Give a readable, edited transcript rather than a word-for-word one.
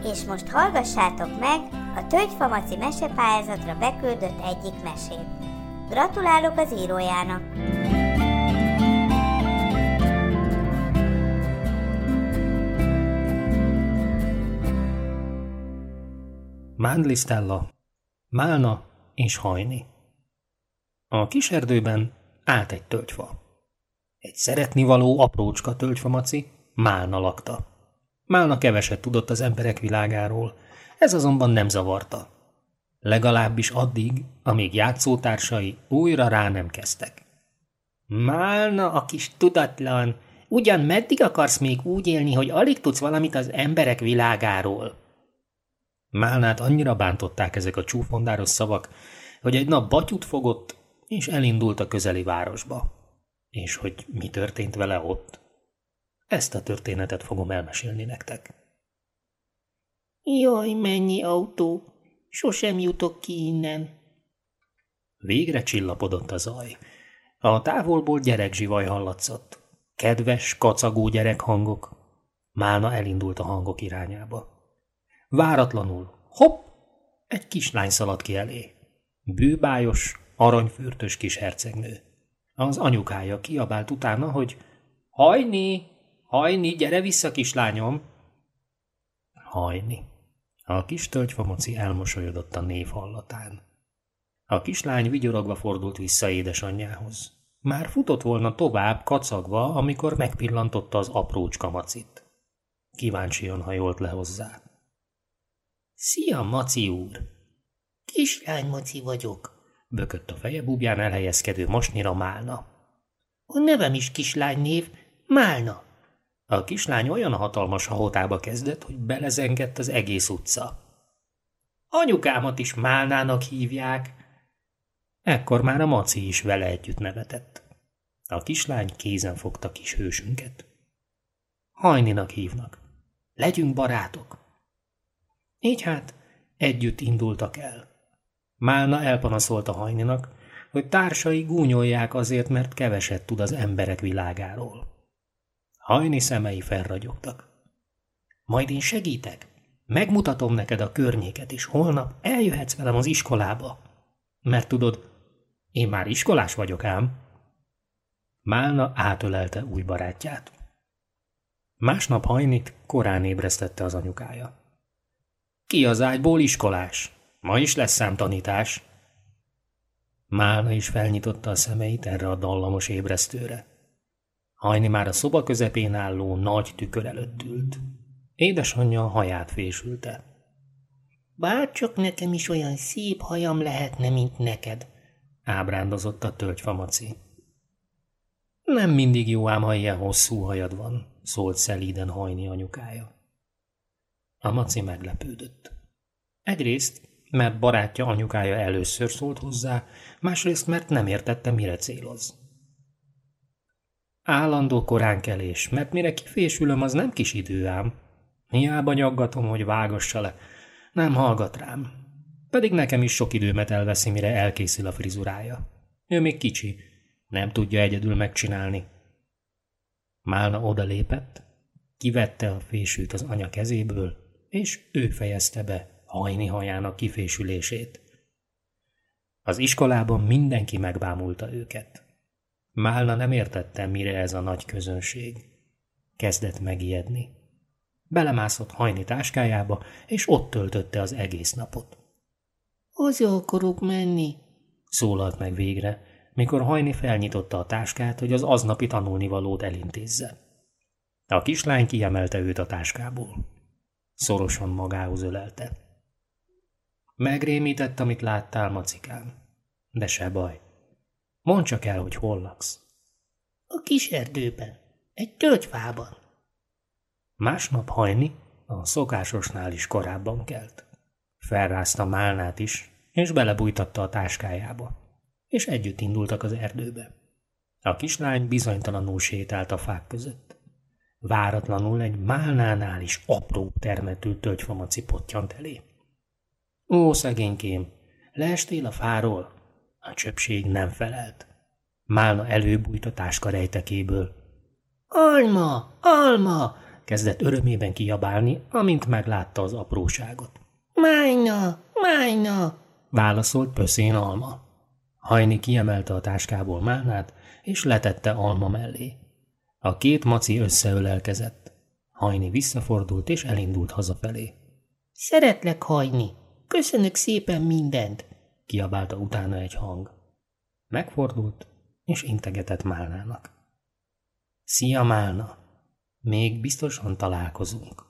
És most hallgassátok meg a Tölgyfa Maci mesepályázatra beküldött egyik mesét. Gratulálok az írójának! Mándli Stella, Málna és Hajni. A kis erdőben állt egy tölgyfa. Egy szeretnivaló aprócska tölgyfa maci, Málna lakta. Málna keveset tudott az emberek világáról, ez azonban nem zavarta. Legalábbis addig, amíg játszótársai újra rá nem kezdtek. Málna, a kis tudatlan, ugyan meddig akarsz még úgy élni, hogy alig tudsz valamit az emberek világáról? Málnát annyira bántották ezek a csúfondáros szavak, hogy egy nap batyut fogott, és elindult a közeli városba. És hogy mi történt vele ott? Ezt a történetet fogom elmesélni nektek. Jaj, mennyi autó! Sosem jutok ki innen. Végre csillapodott a zaj. A távolból gyerekzsivaj hallatszott. Kedves, kacagó gyerekhangok. Málna elindult a hangok irányába. Váratlanul, hopp, egy kislány szaladt ki elé. Bőbájos, aranyfürtös kis hercegnő. Az anyukája kiabált utána, hogy Hajni, Hajni, gyere vissza, kislányom! Hajni. A kis tölgyfa maci elmosolyodott a név hallatán. A kislány vigyorogva fordult vissza édesanyjához. Már futott volna tovább, kacagva, amikor megpillantotta az aprócska macit. Kíváncsian hajolt le hozzá. Szia, Maci úr! Kislány Maci vagyok, bökött a feje búbján elhelyezkedő mosnyira Málna. A nevem is kislány név, Málna. A kislány olyan hatalmas hahotába kezdett, hogy belezengett az egész utca. Anyukámat is Málnának hívják. Ekkor már a maci is vele együtt nevetett. A kislány kézen fogta kis hősünket. Hajninak hívnak. Legyünk barátok. Így hát együtt indultak el. Málna elpanaszolta Hajninak, hogy társai gúnyolják azért, mert keveset tud az emberek világáról. Hajni szemei felragyogtak. Majd én segítek, megmutatom neked a környéket, és holnap eljöhetsz velem az iskolába. Mert tudod, én már iskolás vagyok ám. Málna átölelte új barátját. Másnap Hajnit korán ébresztette az anyukája. Ki az ágyból iskolás? Ma is lesz számtanítás. Málna is felnyitotta a szemeit erre a dallamos ébresztőre. Hajni már a szoba közepén álló nagy tükör előtt ült. Édesanyja a haját fésülte. Bárcsak nekem is olyan szép hajam lehetne, mint neked, ábrándozott a tölgyfa maci. Nem mindig jó ám, ha ilyen hosszú hajad van, szólt szelíden Hajni anyukája. A maci meglepődött. Egyrészt, mert barátja anyukája először szólt hozzá, másrészt, mert nem értette, mire céloz. Állandó koránkelés, mert mire kifésülöm, az nem kis idő ám. Hiába nyaggatom, hogy vágassa le. Nem hallgat rám. Pedig nekem is sok időmet elveszi, mire elkészül a frizurája. Ő még kicsi, nem tudja egyedül megcsinálni. Málna odalépett, kivette a fésűt az anya kezéből, és ő fejezte be Hajni hajának kifésülését. Az iskolában mindenki megbámulta őket. Málna nem értette, mire ez a nagy közönség. Kezdett megijedni. Belemászott Hajni táskájába, és ott töltötte az egész napot. Haza akarok menni, szólalt meg végre, mikor Hajni felnyitotta a táskát, hogy az aznapi tanulnivalót elintézze. A kislány kiemelte őt a táskából. Szorosan magához ölelte. Megrémített, amit láttál, macikám. De se baj. Mondd csak el, hogy hol laksz. A kis erdőben, egy tölgyfában. Másnap Hajni a szokásosnál is korábban kelt. Felrázta Málnát is, és belebújtatta a táskájába, és együtt indultak az erdőbe. A kislány bizonytalanul sétált a fák között. Váratlanul egy Málnánál is apró termetű tölgyfamaci pottyant elé. Ó, szegénykém, leestél a fáról? A csöpség nem felelt. Málna előbújt a táska rejtekéből. Alma, alma, kezdett örömében kiabálni, amint meglátta az apróságot. Májna, Májna! Válaszolt Pöszén Alma. Hajni kiemelte a táskából Málnát, és letette Alma mellé. A két maci összeölelkezett. Hajni visszafordult, és elindult hazafelé. Szeretlek, Hajni! Köszönök szépen mindent! Kiabálta utána egy hang. Megfordult, és integetett Málnának. Szia, Málna! Még biztosan találkozunk.